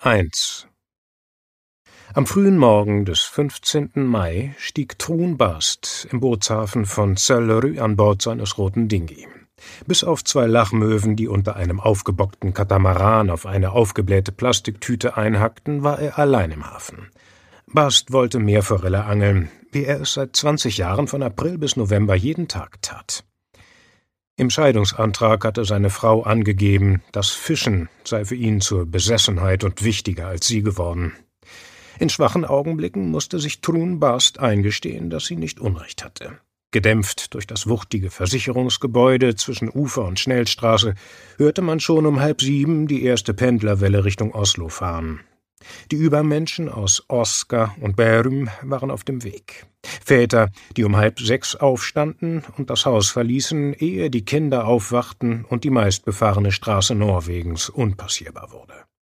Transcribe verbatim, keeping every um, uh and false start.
eins. Am frühen Morgen des fünfzehnten Mai stieg Trun Bast im Bootshafen von Söllerö an Bord seines roten Dinghy. Bis auf zwei Lachmöwen, die unter einem aufgebockten Katamaran auf eine aufgeblähte Plastiktüte einhackten, war er allein im Hafen. Bast wollte Meerforelle angeln, wie er es seit zwanzig Jahren von April bis November jeden Tag tat. Im Scheidungsantrag hatte seine Frau angegeben, das Fischen sei für ihn zur Besessenheit und wichtiger als sie geworden. In schwachen Augenblicken musste sich Trun Bast eingestehen, dass sie nicht Unrecht hatte. Gedämpft durch das wuchtige Versicherungsgebäude zwischen Ufer und Schnellstraße hörte man schon um halb sieben die erste Pendlerwelle Richtung Oslo fahren. Die Übermenschen aus Oska und Bærum waren auf dem Weg. Väter, die um halb sechs aufstanden und das Haus verließen, ehe die Kinder aufwachten und die meistbefahrene Straße Norwegens unpassierbar wurde.